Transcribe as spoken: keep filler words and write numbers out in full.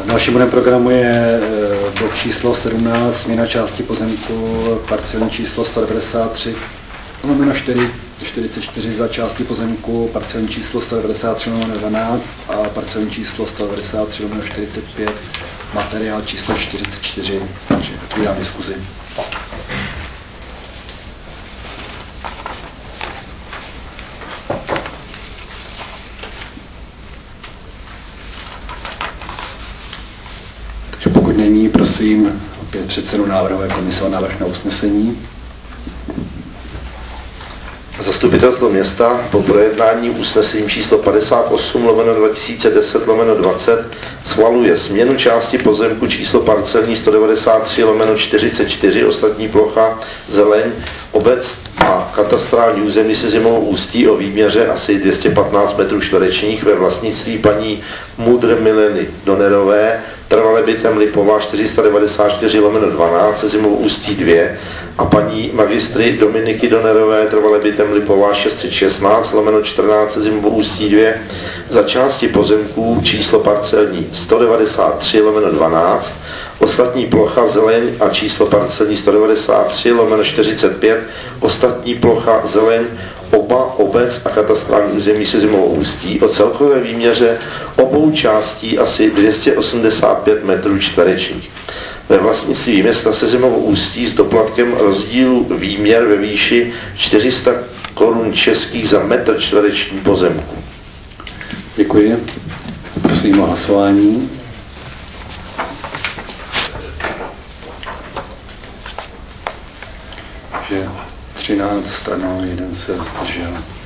Dalším bodem programu je bod číslo sedmnáct, změna části pozemku, parcelní číslo sto devadesát tři lomeno čtyřicet čtyři za části pozemku, parcelní číslo sto devadesát tři lomeno dvanáct a parcelní číslo sto devadesát tři lomeno čtyřicet pět, materiál číslo čtyřicet čtyři. Takže otvírám diskuzi. Pokud není, prosím opět předsedu návrhové komise o návrh na usnesení. Zastupitelstvo města po projednání usnesení číslo padesát osm lomeno dva tisíce deset lomeno dvacet schvaluje změnu části pozemku číslo parcelní sto devadesát tři lomeno čtyřicet čtyři, ostatní plocha, zeleň, obec a katastrální území se Zimovou Ústí o výměře asi dvě stě patnáct metrů čtverečních ve vlastnictví paní Mudr Mileny Donerové, trvale bytem Lipová čtyři sta devadesát čtyři lomeno dvanáct se Zimovou Ústí dva a paní magistry Dominiky Donerové, trvale bytem Lipová šest set šestnáct lomeno čtrnáct se Zimovou Ústí dva za části pozemků číslo parcelní sto devadesát tři lomeno dvanáct, ostatní plocha, zeleň a číslo parcelní sto devadesát tři lomeno čtyřicet pět, ostatní plocha, zeleň, oba obec a katastrální území se Zimovou Ústí o celkové výměře obou částí asi dvě stě osmdesát pět metrů čtverečních. Ve vlastnictví města se Zimovou Ústí s doplatkem rozdílu výměr ve výši čtyři sta korun českých za metr čtvereční pozemku. Děkuji. Prosím o hlasování. Že třináct, ano, jeden se zdržel.